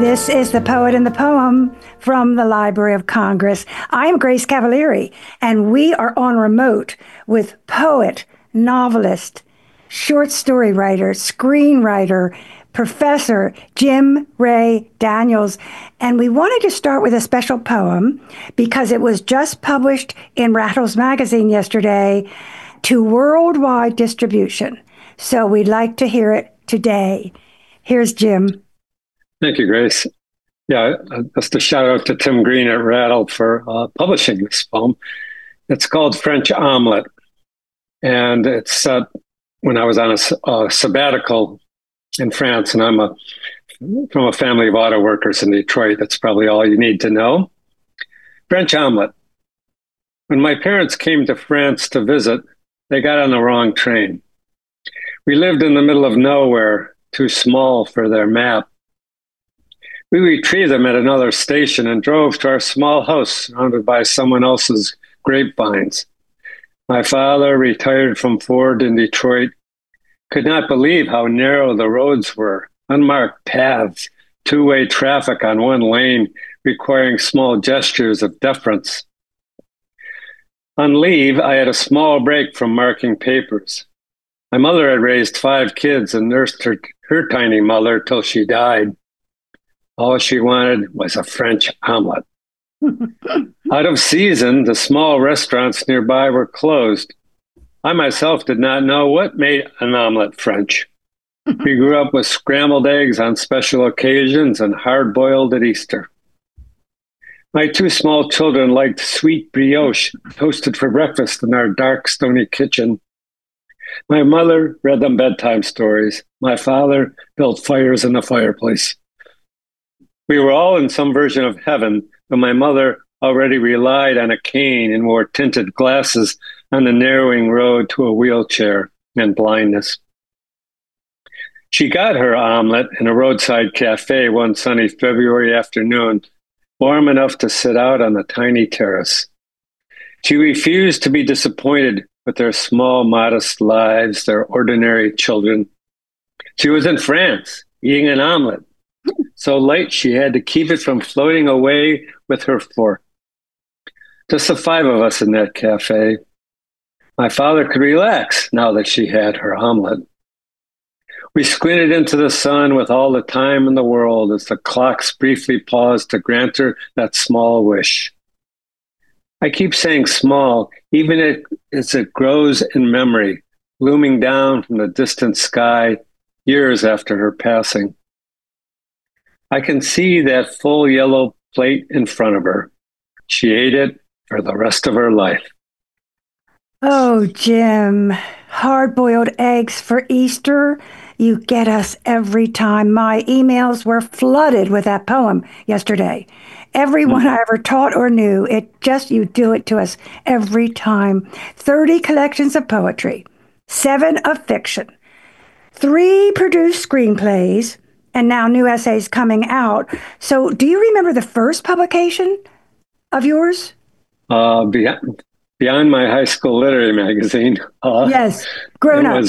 This is The Poet and the Poem from the Library of Congress. I'm Grace Cavalieri, and we are on remote with poet, novelist, short story writer, screenwriter, Professor Jim Ray Daniels. And we wanted to start with a special poem because it was just published in Rattles Magazine yesterday to worldwide distribution. So we'd like to hear it today. Here's Jim. Thank you, Grace. Yeah, just a shout out to Tim Green at Rattle for publishing this poem. It's called French Omelette, and it's set when I was on a sabbatical in France, and I'm from a family of auto workers in Detroit. That's probably all you need to know. French Omelette. When my parents came to France to visit, they got on the wrong train. We lived in the middle of nowhere, too small for their map. We retrieved them at another station and drove to our small house surrounded by someone else's grapevines. My father, retired from Ford in Detroit, could not believe how narrow the roads were, unmarked paths, two-way traffic on one lane, requiring small gestures of deference. On leave, I had a small break from marking papers. My mother had raised 5 kids and nursed her tiny mother till she died. All she wanted was a French omelet. Out of season, the small restaurants nearby were closed. I myself did not know what made an omelet French. We grew up with scrambled eggs on special occasions and hard-boiled at Easter. My 2 small children liked sweet brioche toasted for breakfast in our dark, stony kitchen. My mother read them bedtime stories. My father built fires in the fireplace. We were all in some version of heaven, but my mother already relied on a cane and wore tinted glasses on the narrowing road to a wheelchair and blindness. She got her omelet in a roadside cafe one sunny February afternoon, warm enough to sit out on the tiny terrace. She refused to be disappointed with their small, modest lives, their ordinary children. She was in France, eating an omelet. So light she had to keep it from floating away with her fork. Just the 5 of us in that cafe. My father could relax now that she had her omelet. We squinted into the sun with all the time in the world as the clocks briefly paused to grant her that small wish. I keep saying small, even as it grows in memory, looming down from the distant sky years after her passing. I can see that full yellow plate in front of her. She ate it for the rest of her life. Oh, Jim, hard-boiled eggs for Easter. You get us every time. My emails were flooded with that poem yesterday. Everyone I ever taught or knew, you do it to us every time. 30 collections of poetry, 7 of fiction, 3 produced screenplays, and now new essays coming out. So do you remember the first publication of yours? Beyond My High School Literary Magazine. Yes, Grown Up.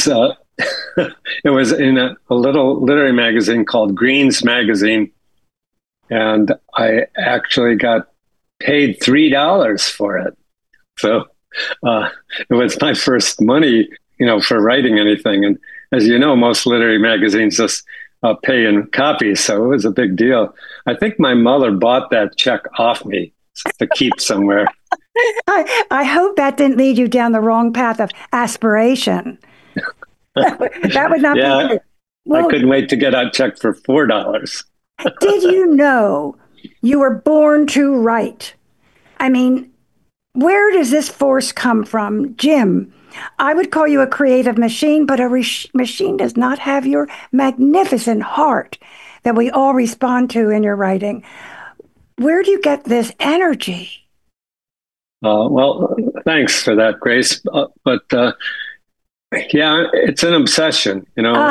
It was in a little literary magazine called Green's Magazine. And I actually got paid $3 for it. So it was my first money, for writing anything. And as you know, most literary magazines just pay in copies. So it was a big deal. I think my mother bought that check off me to keep somewhere. I hope that didn't lead you down the wrong path of aspiration. That would not be good. Well, I couldn't wait to get a check for $4. Did you know you were born to write? I mean, where does this force come from? Jim, I would call you a creative machine, but a machine does not have your magnificent heart that we all respond to in your writing. Where do you get this energy? Well, thanks for that, Grace. Yeah, it's an obsession,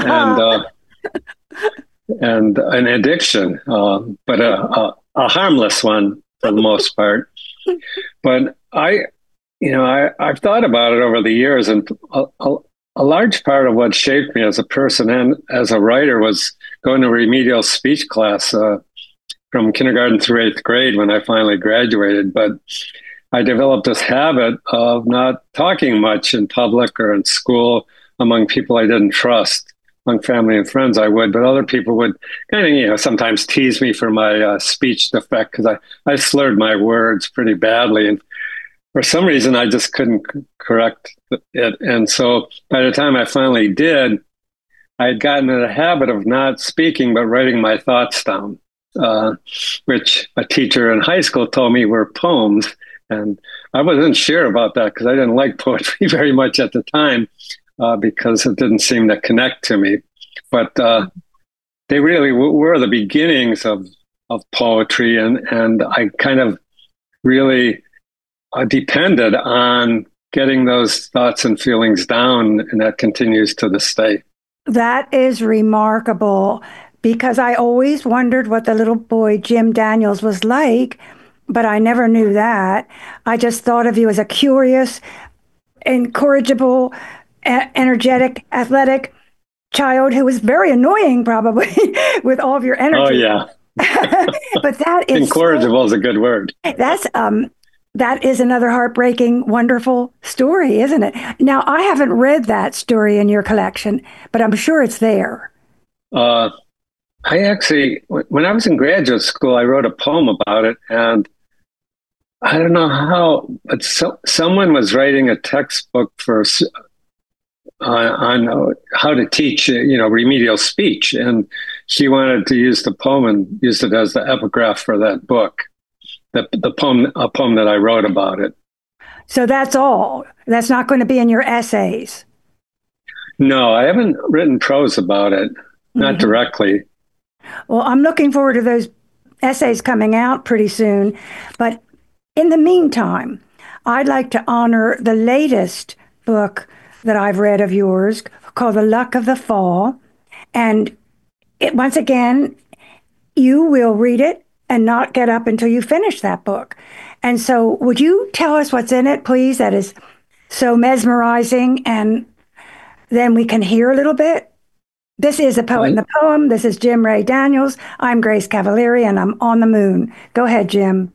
and an addiction, but a harmless one for the most part. But I've thought about it over the years, and a large part of what shaped me as a person and as a writer was going to remedial speech class from kindergarten through eighth grade when I finally graduated. But I developed this habit of not talking much in public or in school among people I didn't trust. Among family and friends, I would, but other people would kind of, sometimes tease me for my speech defect because I slurred my words pretty badly. And for some reason, I just couldn't correct it. And so by the time I finally did, I had gotten in a habit of not speaking, but writing my thoughts down, which a teacher in high school told me were poems. And I wasn't sure about that because I didn't like poetry very much at the time because it didn't seem to connect to me. But they really were the beginnings of poetry. And I kind of really depended on getting those thoughts and feelings down. And that continues to this day. That is remarkable because I always wondered what the little boy Jim Daniels was like, but I never knew that. I just thought of you as a curious, incorrigible, energetic, athletic child who was very annoying probably with all of your energy. Oh, yeah. But that is incorrigible is a good word. That is another heartbreaking, wonderful story, isn't it? Now, I haven't read that story in your collection, but I'm sure it's there. I actually, when I was in graduate school, I wrote a poem about it, and I don't know how, but someone was writing a textbook on how to teach, remedial speech, and she wanted to use the poem and use it as the epigraph for that book. A poem that I wrote about it. So that's all. That's not going to be in your essays. No, I haven't written prose about it, not directly. Well, I'm looking forward to those essays coming out pretty soon. But in the meantime, I'd like to honor the latest book that I've read of yours called The Luck of the Fall. And once again, you will read it and not get up until you finish that book. And so would you tell us what's in it, please? That is so mesmerizing. And then we can hear a little bit. This is A Poet in the Poem. This is Jim Ray Daniels. I'm Grace Cavalieri, and I'm on the moon. Go ahead, Jim.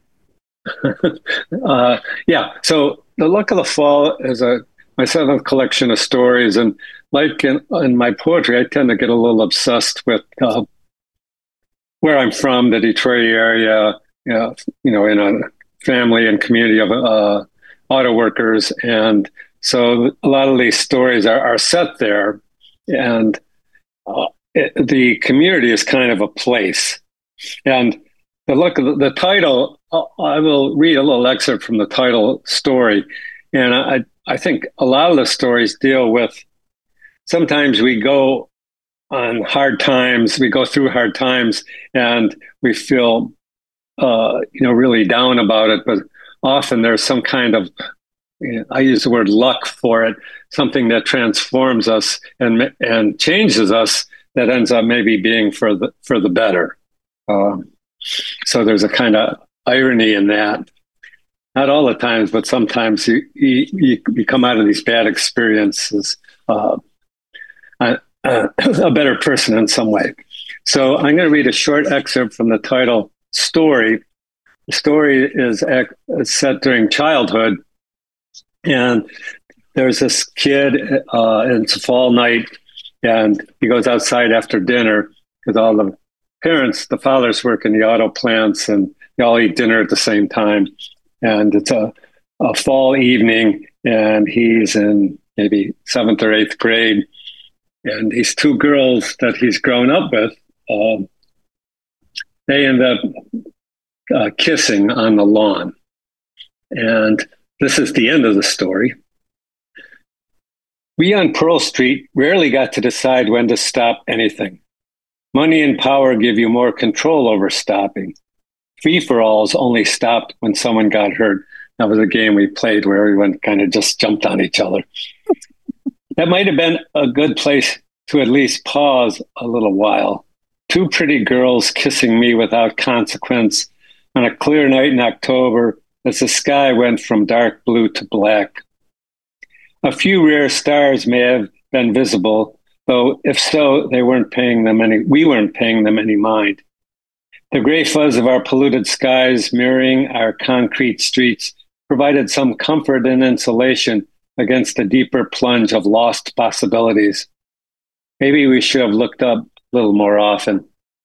Yeah. So The Luck of the Fall is my seventh collection of stories. And like in my poetry, I tend to get a little obsessed with where I'm from, the Detroit area, in a family and community of auto workers. And so a lot of these stories are set there. And the community is kind of a place. And the title, I will read a little excerpt from the title story. And I think a lot of the stories deal with, sometimes we go on hard times, we go through hard times and we feel, really down about it. But often there's some kind of, I use the word luck for it, something that transforms us and changes us that ends up maybe being for the better. So there's a kind of irony in that. Not all the times, but sometimes you come out of these bad experiences a better person in some way. So I'm going to read a short excerpt from the title story. The story is set during childhood. And there's this kid, and it's a fall night, and he goes outside after dinner because all the parents, the fathers work in the auto plants, and they all eat dinner at the same time. And it's a fall evening, and he's in maybe 7th or 8th grade. And these two girls that he's grown up with, they end up kissing on the lawn. And this is the end of the story. We on Pearl Street rarely got to decide when to stop anything. Money and power give you more control over stopping. Free-for-alls only stopped when someone got hurt. That was a game we played where everyone kind of just jumped on each other. That might have been a good place to at least pause a little while. Two pretty girls kissing me without consequence on a clear night in October as the sky went from dark blue to black. A few rare stars may have been visible, though if so, we weren't paying them any mind. The gray fuzz of our polluted skies mirroring our concrete streets provided some comfort and insulation against the deeper plunge of lost possibilities. Maybe we should have looked up a little more often.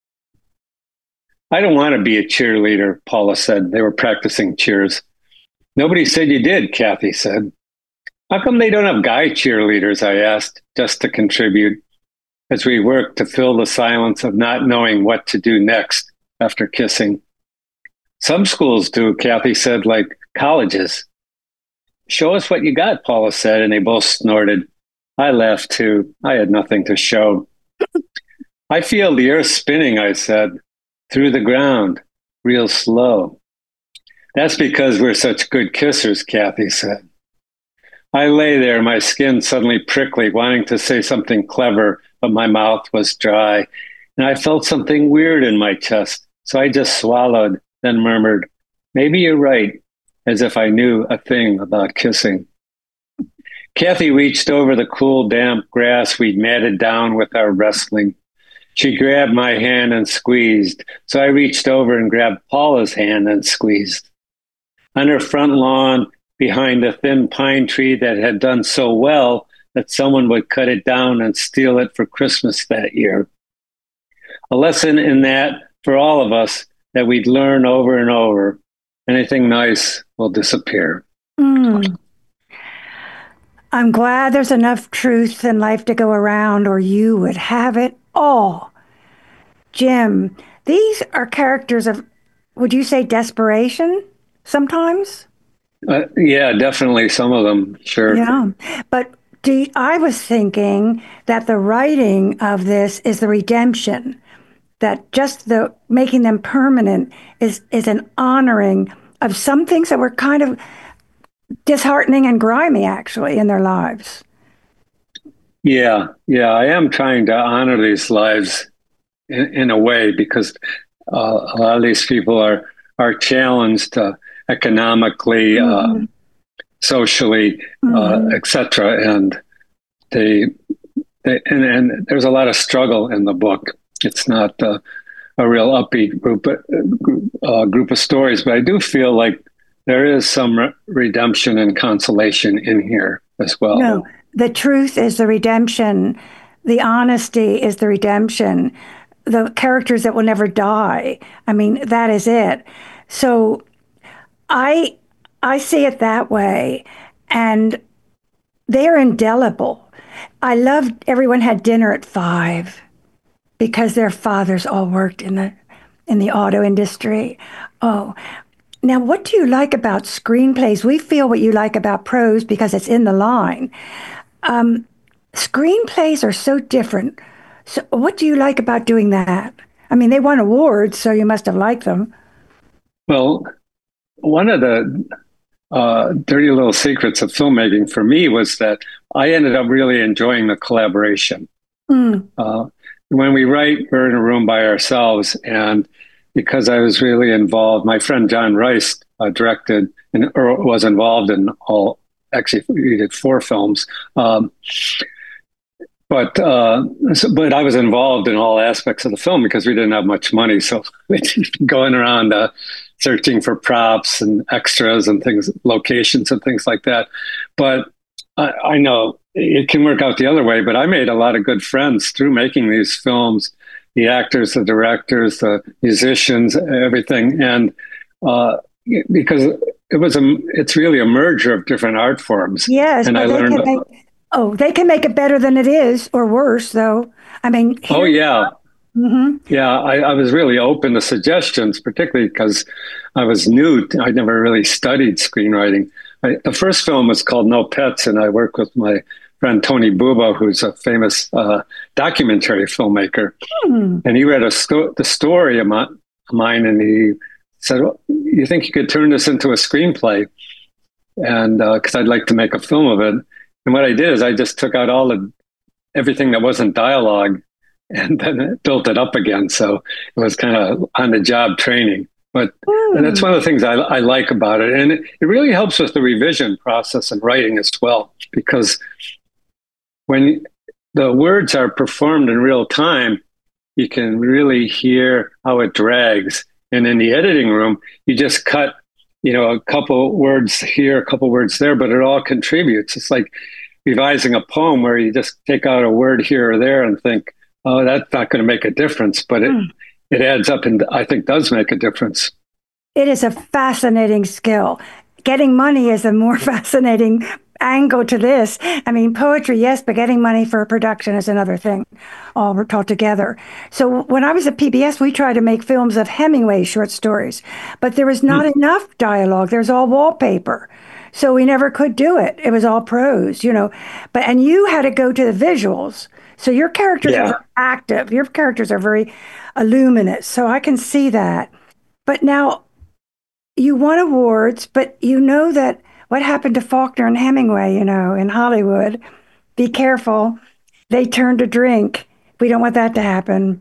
I don't want to be a cheerleader, Paula said. They were practicing cheers. Nobody said you did, Kathy said. How come they don't have guy cheerleaders? I asked, just to contribute, as we worked to fill the silence of not knowing what to do next after kissing. Some schools do, Kathy said, like colleges. Show us what you got, Paula said, and they both snorted. I laughed too. I had nothing to show. I feel the earth spinning, I said, through the ground, real slow. That's because we're such good kissers, Kathy said. I lay there, my skin suddenly prickly, wanting to say something clever, but my mouth was dry, and I felt something weird in my chest, so I just swallowed, then murmured, maybe you're right, as if I knew a thing about kissing. Kathy reached over the cool, damp grass we'd matted down with our wrestling. She grabbed my hand and squeezed, so I reached over and grabbed Paula's hand and squeezed. On her front lawn, behind a thin pine tree that had done so well that someone would cut it down and steal it for Christmas that year. A lesson in that for all of us that we'd learn over and over. Anything nice will disappear. Mm. I'm glad there's enough truth in life to go around, or you would have it all. Jim, these are characters of, would you say, desperation sometimes? Yeah, definitely some of them, sure. Yeah, but I was thinking that the writing of this is the redemption, that just the making them permanent is an honoring of some things that were kind of disheartening and grimy, actually, in their lives. Yeah, I am trying to honor these lives in a way because a lot of these people are challenged economically, socially, etc. And and there's a lot of struggle in the book. It's not a real upbeat group of stories, but I do feel like there is some redemption and consolation in here as well. No, the truth is the redemption. The honesty is the redemption. The characters that will never die. I mean, that is it. So I see it that way, and they're indelible. I loved everyone had dinner at 5 because their fathers all worked in the auto industry. Oh, now what do you like about screenplays? We feel what you like about prose because it's in the line. Screenplays are so different. So what do you like about doing that? I mean, they won awards, so you must have liked them. Well, one of the dirty little secrets of filmmaking for me was that I ended up really enjoying the collaboration. When we write, we're in a room by ourselves, and because I was really involved, my friend John Rice directed or was involved in all. Actually, we did 4 films, but I was involved in all aspects of the film because we didn't have much money, so going around searching for props and extras and things, locations and things like that. But I know it can work out the other way, but I made a lot of good friends through making these films, the actors, the directors, the musicians, everything. And because it's really a merger of different art forms. Yes, and but they can make it better than it is, or worse, though. I mean, oh yeah. Yeah, I was really open to suggestions, particularly because I was new. I never really studied screenwriting. The first film was called No Pets, and I worked with my friend Tony Buba, who's a famous documentary filmmaker. And he read the story of mine, and he said, well, you think you could turn this into a screenplay? And because I'd like to make a film of it. And what I did is I just took out everything that wasn't dialogue and then built it up again. So it was kind of on the job training. But that's one of the things I like about it. And it really helps with the revision process and writing as well, because when the words are performed in real time, you can really hear how it drags. And in the editing room, you just cut, a couple words here, a couple words there, but it all contributes. It's like revising a poem where you just take out a word here or there and think, oh, that's not going to make a difference, but it adds up and I think does make a difference. It is a fascinating skill. Getting money is a more fascinating angle to this. I mean, poetry, yes, but getting money for production is another thing all together. So when I was at PBS, we tried to make films of Hemingway short stories, but there was not enough dialogue. There's all wallpaper. So we never could do it. It was all prose, and you had to go to the visuals. So your characters are very active. Your characters are very luminous. So I can see that. But now you won awards, but you know that what happened to Faulkner and Hemingway, in Hollywood. Be careful. They turn to drink. We don't want that to happen.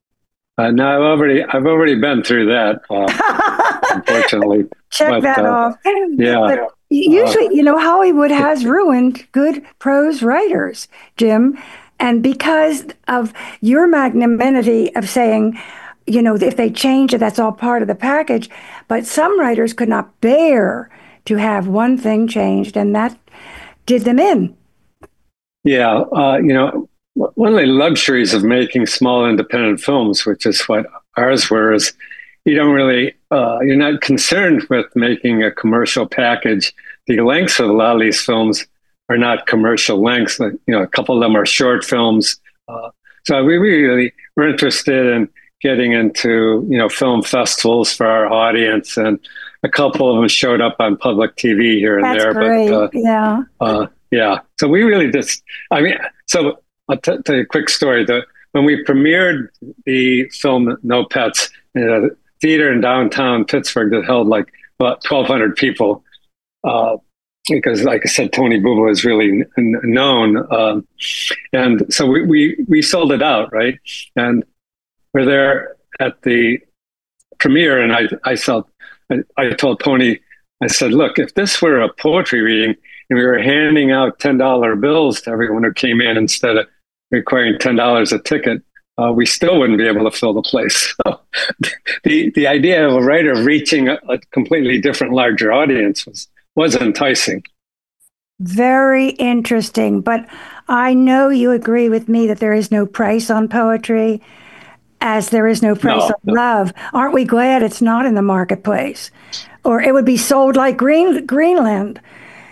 No, I've already been through that, unfortunately. Check that off. Yeah. But usually, Hollywood has ruined good prose writers, Jim. And because of your magnanimity of saying, if they change it, that's all part of the package. But some writers could not bear to have one thing changed, and that did them in. Yeah. One of the luxuries of making small independent films, which is what ours were, is you don't really, you're not concerned with making a commercial package. The lengths of a lot of these films are not commercial lengths. A couple of them are short films. So we really were interested in getting into, film festivals for our audience, and a couple of them showed up on public TV here and That's there. Great. But yeah. So we really so I'll tell you a quick story. When we premiered the film No Pets in a theater in downtown Pittsburgh that held like about 1,200 people, because, like I said, Tony Bouba is really known, and so we sold it out, right? And we're there at the premiere, and I told Tony, I said, look, if this were a poetry reading and we were handing out $10 bills to everyone who came in instead of requiring $10 a ticket, we still wouldn't be able to fill the place. So the idea of a writer reaching a completely different, larger audience was enticing. Very interesting. But I know you agree with me that there is no price on poetry, as there is no price on love. Aren't we glad it's not in the marketplace? Or it would be sold like Greenland.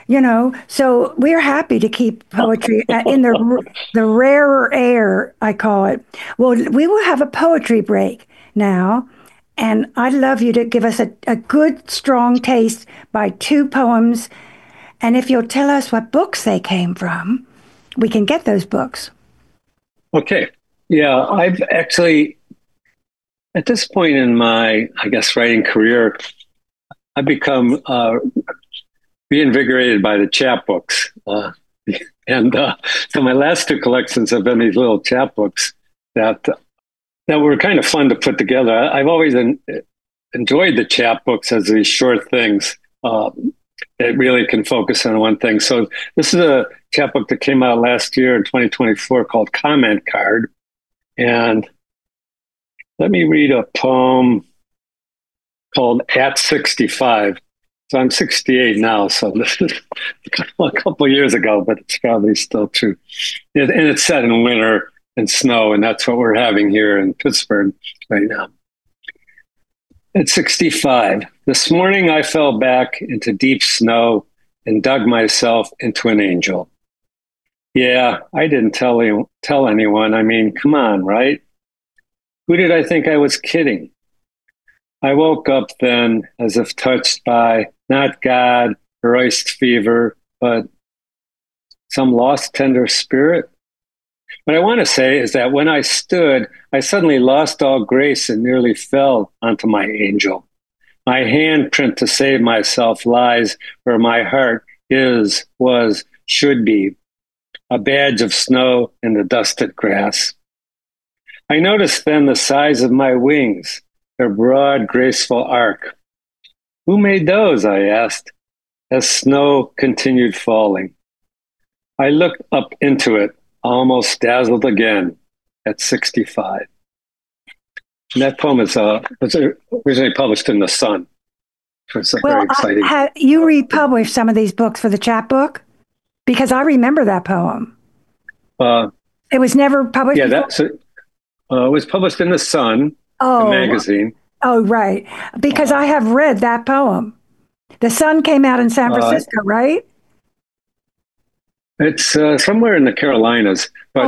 So we're happy to keep poetry in the rarer air, I call it. Well, we will have a poetry break now, and I'd love you to give us a good, strong taste by two poems, and if you'll tell us what books they came from, we can get those books. Okay. Yeah, I've actually, at this point in my, writing career, I've become reinvigorated by the chapbooks. So my last two collections have been these little chapbooks that were kind of fun to put together. I've always enjoyed the chapbooks as these short things that really can focus on one thing. So this is a chapbook that came out last year in 2024 called Comment Card. And let me read a poem called At 65. So I'm 68 now, so this is a couple of years ago, but it's probably still true. And it's set in winter and snow, and that's what we're having here in Pittsburgh right now. At 65, this morning I fell back into deep snow and dug myself into an angel. Yeah, I didn't tell anyone. I mean, come on, right? Who did I think I was kidding? I woke up then as if touched by not God or iced fever, but some lost tender spirit. What I want to say is that when I stood, I suddenly lost all grace and nearly fell onto my angel. My handprint to save myself lies where my heart is, was, should be, a badge of snow in the dusted grass. I noticed then the size of my wings, their broad, graceful arc. Who made those? I asked, as snow continued falling. I looked up into it, almost dazzled again at 65. And that poem was originally published in The Sun. It's Well, very exciting. You republished some of these books for the chapbook? Because I remember that poem. It was never published. Yeah, it was published in The Sun, the magazine. Oh, right. Because I have read that poem. The Sun came out in San Francisco, right? It's somewhere in the Carolinas, but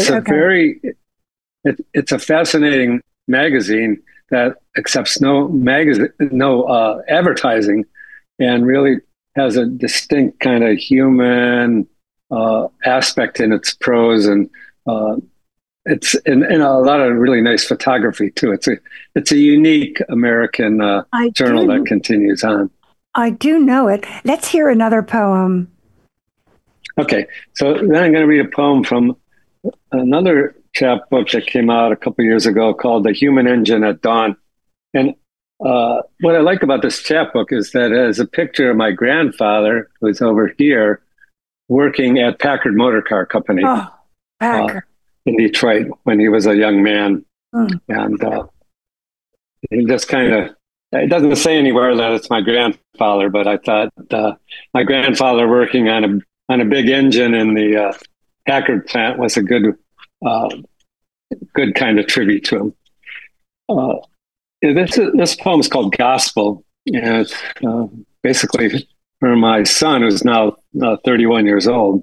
it's a fascinating magazine that accepts no advertising, and really has a distinct kind of human aspect in its prose, and it's in a lot of really nice photography too. It's a unique American journal that continues on. I do know it. Let's hear another poem. Okay, so then I'm going to read a poem from another chapbook that came out a couple years ago called The Human Engine at Dawn. And what I like about this chapbook is that it has a picture of my grandfather, who's over here, working at Packard Motor Car Company in Detroit when he was a young man. And he just kind of, it doesn't say anywhere that it's my grandfather, but I thought my grandfather working on a big engine in the Packard plant was a good kind of tribute to him. This poem is called Gospel, and it's basically for my son, who's now 31 years old.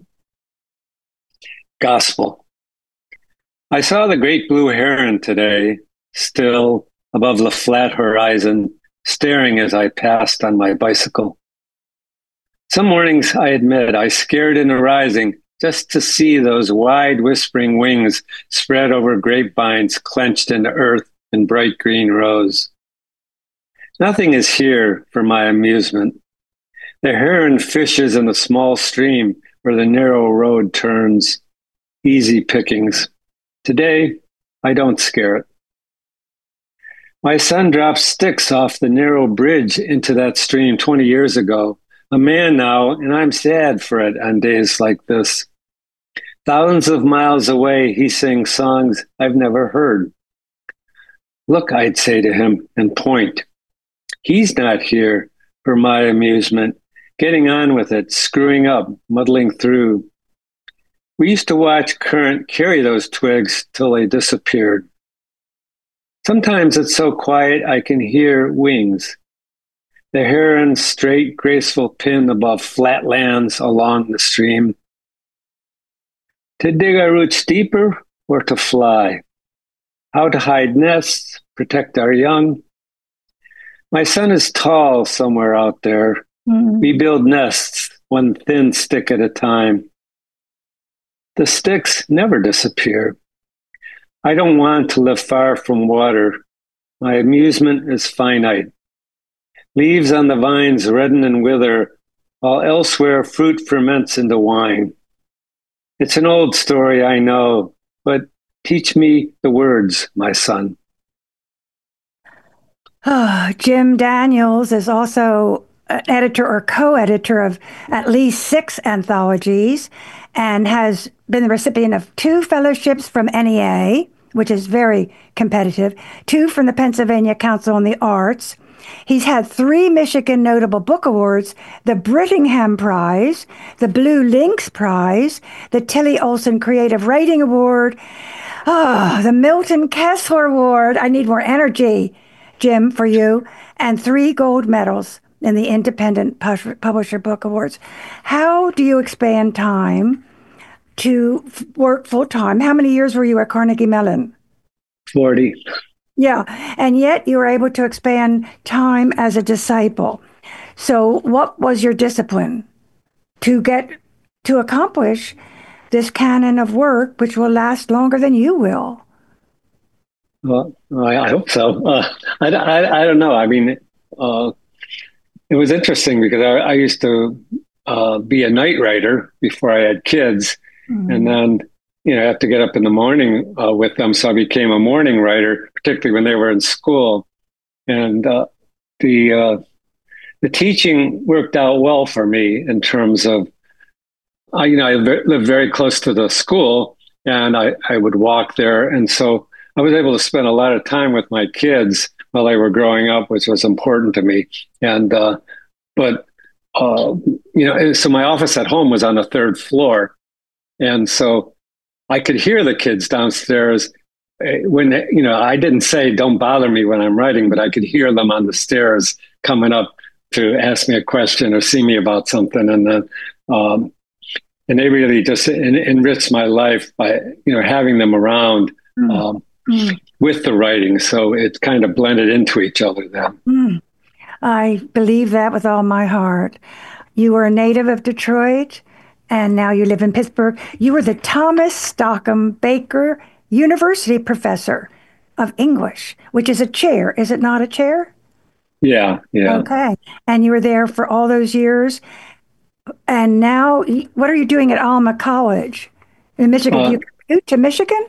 Gospel. I saw the great blue heron today, still above the flat horizon, staring as I passed on my bicycle. Some mornings, I admit, I scared into rising just to see those wide, whispering wings spread over grapevines clenched into earth in bright green rows. Nothing is here for my amusement. The heron fishes in the small stream where the narrow road turns. Easy pickings. Today, I don't scare it. My son dropped sticks off the narrow bridge into that stream 20 years ago. A man now, and I'm sad for it on days like this. Thousands of miles away, he sings songs I've never heard. Look, I'd say to him and point. He's not here for my amusement, getting on with it, screwing up, muddling through. We used to watch current carry those twigs till they disappeared. Sometimes it's so quiet I can hear wings. The heron's straight, graceful pin above flat lands along the stream. To dig our roots deeper or to fly? How to hide nests, protect our young? My son is tall somewhere out there. We build nests one thin stick at a time. The sticks never disappear. I don't want to live far from water. My amusement is finite. Leaves on the vines redden and wither, while elsewhere fruit ferments into wine. It's an old story, I know, but teach me the words, my son. Jim Daniels is also an editor or co-editor of at least 6 anthologies and has been the recipient of 2 fellowships from NEA, which is very competitive, 2 from the Pennsylvania Council on the Arts. He's had 3 Michigan Notable Book Awards, the Brittingham Prize, the Blue Lynx Prize, the Tilly Olson Creative Writing Award, the Milton Kessler Award. I need more energy, Jim, for you, and 3 gold medals in the Independent Publisher Book Awards. How do you expand time to work full-time? How many years were you at Carnegie Mellon? 40. Yeah, and yet you were able to expand time as a disciple. So what was your discipline to get to accomplish this canon of work, which will last longer than you will? Well, I hope so. I don't know. I mean, it was interesting because I used to be a night writer before I had kids. And then, I have to get up in the morning with them. So I became a morning writer, particularly when they were in school. And the teaching worked out well for me in terms of, I lived very close to the school and I would walk there. And so I was able to spend a lot of time with my kids while they were growing up, which was important to me. And but so my office at home was on the third floor, and so I could hear the kids downstairs when I didn't say "Don't bother me" when I'm writing, but I could hear them on the stairs coming up to ask me a question or see me about something, and then and they really just enriched my life by having them around with the writing. So it kind of blended into each other then. I believe that with all my heart. You were a native of Detroit, and now you live in Pittsburgh. You were the Thomas Stockham Baker University Professor of English, which is a chair. Is it not a chair? Yeah. Okay. And you were there for all those years. And now, what are you doing at Alma College in Michigan? Do you commute to Michigan?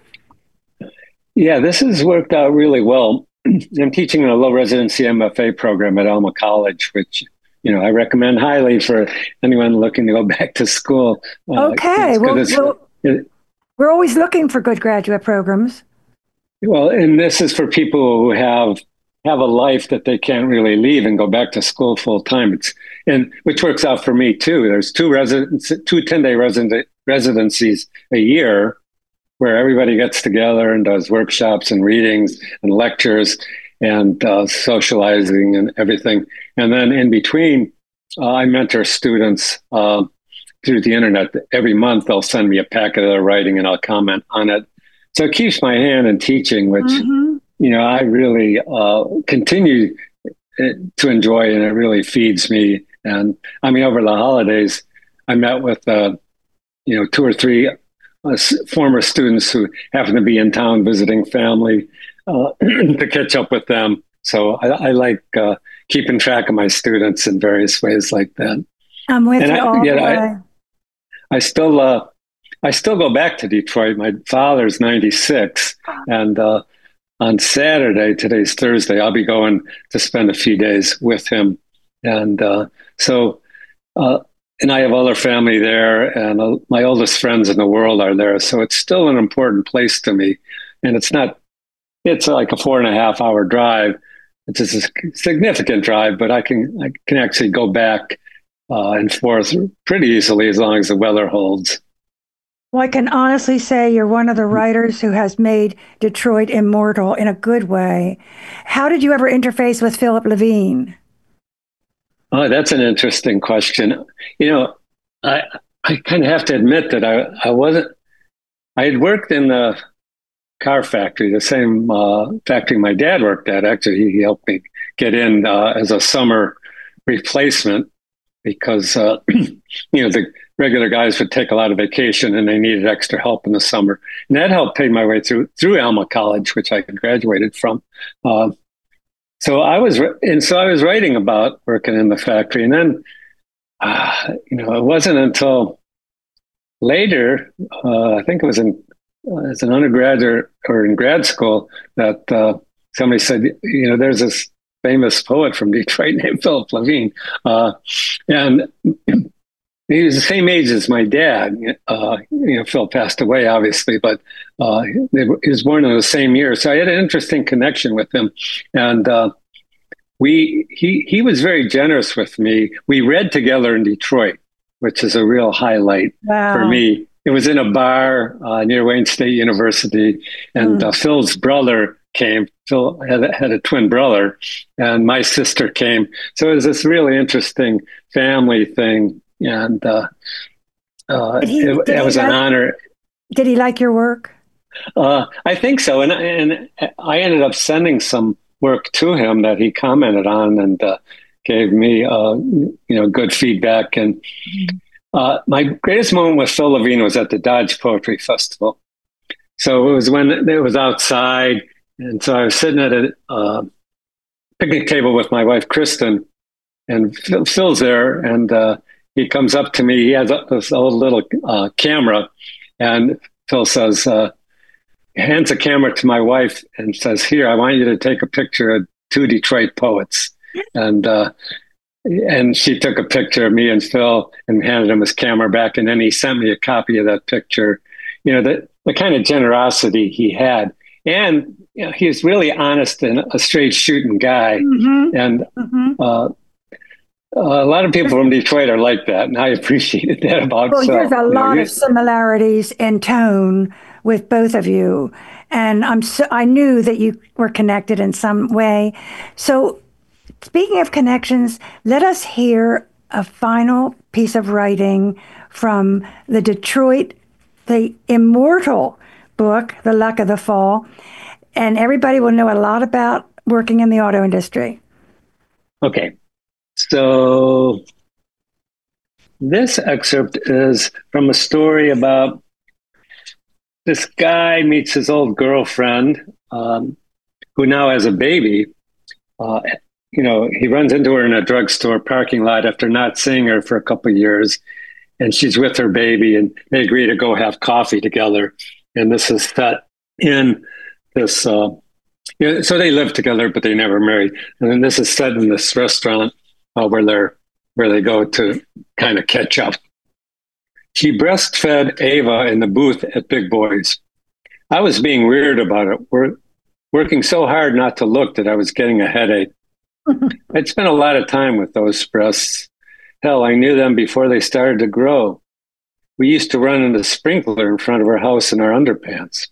Yeah, this has worked out really well. I'm teaching in a low residency MFA program at Alma College, which I recommend highly for anyone looking to go back to school. Okay, we're always looking for good graduate programs. Well, and this is for people who have a life that they can't really leave and go back to school full time. Which works out for me too. There's two 10-day residencies a year where everybody gets together and does workshops and readings and lectures and socializing and everything. And then in between, I mentor students through the internet. Every month, they'll send me a packet of their writing and I'll comment on it. So it keeps my hand in teaching, which, I really continue to enjoy, and it really feeds me. And I mean, over the holidays, I met with, 2 or 3 former students who happen to be in town visiting family to catch up with them. So I like keeping track of my students in various ways like that. I'm with you all the way. I still go back to Detroit. My father's 96, and on Saturday, today's Thursday, I'll be going to spend a few days with him. And and I have other family there, and my oldest friends in the world are there. So it's still an important place to me. And it's like a 4.5-hour drive. It's a significant drive, but I can actually go back and forth pretty easily as long as the weather holds. Well, I can honestly say you're one of the writers who has made Detroit immortal in a good way. How did you ever interface with Philip Levine? Oh, that's an interesting question. I kind of have to admit that I had worked in the car factory, the same factory my dad worked at. Actually, he helped me get in as a summer replacement because, the regular guys would take a lot of vacation and they needed extra help in the summer. And that helped pay my way through Alma College, which I graduated from. So I was writing about working in the factory, and then, it wasn't until later, I think it was as an undergraduate or in grad school, that somebody said, there's this famous poet from Detroit named Philip Levine, and he was the same age as my dad. Phil passed away, obviously, but he was born in the same year. So I had an interesting connection with him. And he was very generous with me. We read together in Detroit, which is a real highlight for me. It was in a bar near Wayne State University, and Phil's brother came. Phil had a twin brother, and my sister came. So it was this really interesting family thing. And it was an honor. Did he like your work? I think so. And I ended up sending some work to him that he commented on and gave me, good feedback. And my greatest moment with Phil Levine was at the Dodge Poetry Festival. So it was when it was outside. And so I was sitting at a picnic table with my wife, Kristen, and Phil's there. And he comes up to me. He has this old little camera, and Phil says, hands a camera to my wife and says, "Here, I want you to take a picture of 2 Detroit poets." And she took a picture of me and Phil and handed him his camera back. And then he sent me a copy of that picture. The kind of generosity he had. And he's really honest and a straight shooting guy. Mm-hmm. And a lot of people from Detroit are like that, and I appreciated that about. Well, there's a lot of similarities in tone with both of you, and I knew that you were connected in some way. So, speaking of connections, let us hear a final piece of writing from the Detroit, the immortal book, The Luck of the Fall, and everybody will know a lot about working in the auto industry. Okay. So this excerpt is from a story about this guy meets his old girlfriend, who now has a baby. He runs into her in a drugstore parking lot after not seeing her for a couple of years, and she's with her baby, and they agree to go have coffee together. And this is set in this. So they live together, but they never married. And then this is set in this restaurant where they go to kind of catch up. She breastfed Ava in the booth at Big Boys. I was being weird about it. We're working so hard not to look that I was getting a headache. I'd spent a lot of time with those breasts. Hell, I knew them before they started to grow. We used to run in the sprinkler in front of our house in our underpants.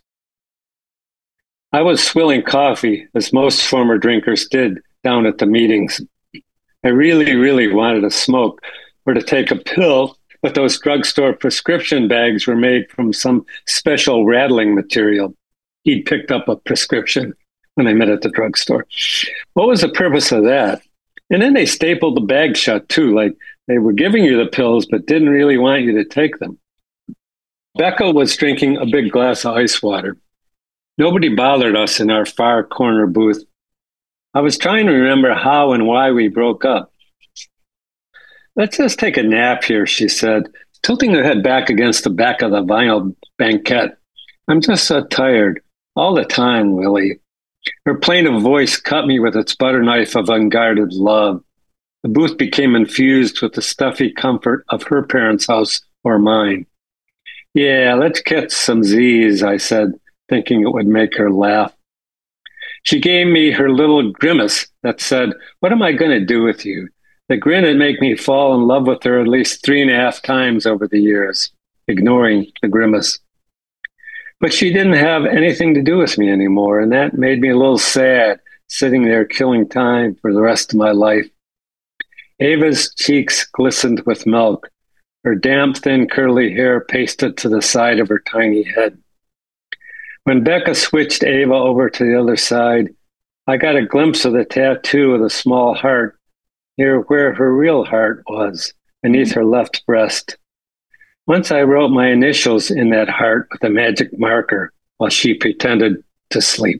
I was swilling coffee, as most former drinkers did down at the meetings. I really, really wanted to smoke or to take a pill, but those drugstore prescription bags were made from some special rattling material. He'd picked up a prescription when I met at the drugstore. What was the purpose of that? And then they stapled the bag shut too, like they were giving you the pills, but didn't really want you to take them. Becca was drinking a big glass of ice water. Nobody bothered us in our far corner booth. I was trying to remember how and why we broke up. Let's just take a nap here, she said, tilting her head back against the back of the vinyl banquette. I'm just so tired. All the time, Willie. Her plaintive voice cut me with its butter knife of unguarded love. The booth became infused with the stuffy comfort of her parents' house or mine. Yeah, let's get some Z's, I said, thinking it would make her laugh. She gave me her little grimace that said, what am I going to do with you? The grin had made me fall in love with her at least 3.5 times over the years, ignoring the grimace. But she didn't have anything to do with me anymore, and that made me a little sad, sitting there killing time for the rest of my life. Ava's cheeks glistened with milk, her damp, thin, curly hair pasted to the side of her tiny head. When Becca switched Ava over to the other side, I got a glimpse of the tattoo of the small heart near where her real heart was, beneath her left breast. Once I wrote my initials in that heart with a magic marker while she pretended to sleep.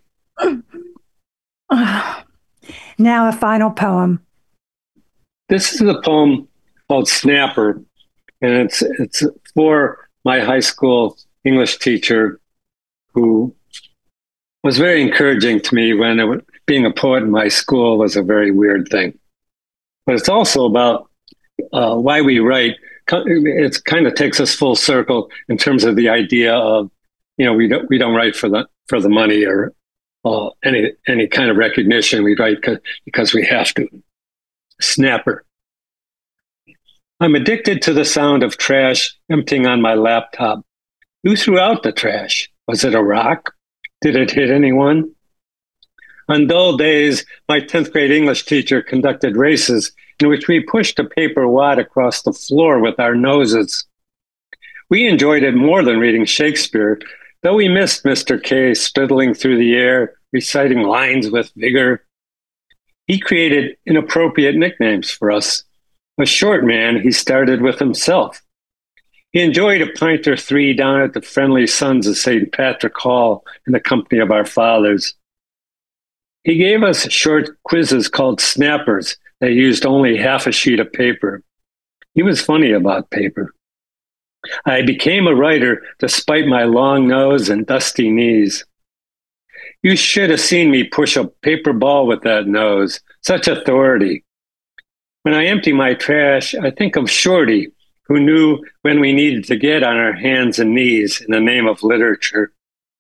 Now a final poem. This is a poem called Snapper, and it's for my high school English teacher, who was very encouraging to me when being a poet in my school was a very weird thing. But it's also about why we write. It kind of takes us full circle in terms of the idea of, we don't write for the money or any kind of recognition. We write because we have to. Snapper. I'm addicted to the sound of trash emptying on my laptop. Who threw out the trash? Was it a rock? Did it hit anyone? On dull days, my 10th grade English teacher conducted races in which we pushed a paper wad across the floor with our noses. We enjoyed it more than reading Shakespeare, though we missed Mr. K spittling through the air, reciting lines with vigor. He created inappropriate nicknames for us. A short man, he started with himself. He enjoyed a pint or three down at the Friendly Sons of St. Patrick Hall in the company of our fathers. He gave us short quizzes called snappers that used only half a sheet of paper. He was funny about paper. I became a writer despite my long nose and dusty knees. You should have seen me push a paper ball with that nose. Such authority. When I empty my trash, I think of Shorty, who knew when we needed to get on our hands and knees in the name of literature.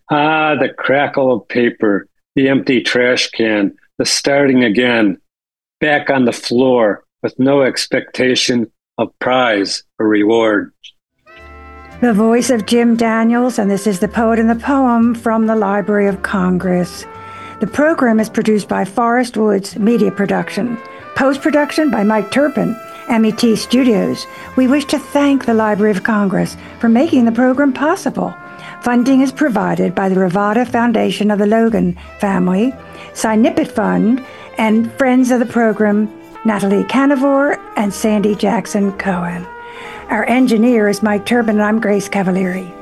Ah, the crackle of paper, the empty trash can, the starting again, back on the floor with no expectation of prize or reward. The voice of Jim Daniels, and this is The Poet and the Poem from the Library of Congress. The program is produced by Forest Woods Media Production. Post-production by Mike Turpin, MET Studios. We wish to thank the Library of Congress for making the program possible. Funding is provided by the Rivada Foundation of the Logan family, Sinipit Fund, and friends of the program, Natalie Canavore and Sandy Jackson Cohen. Our engineer is Mike Turpin, and I'm Grace Cavalieri.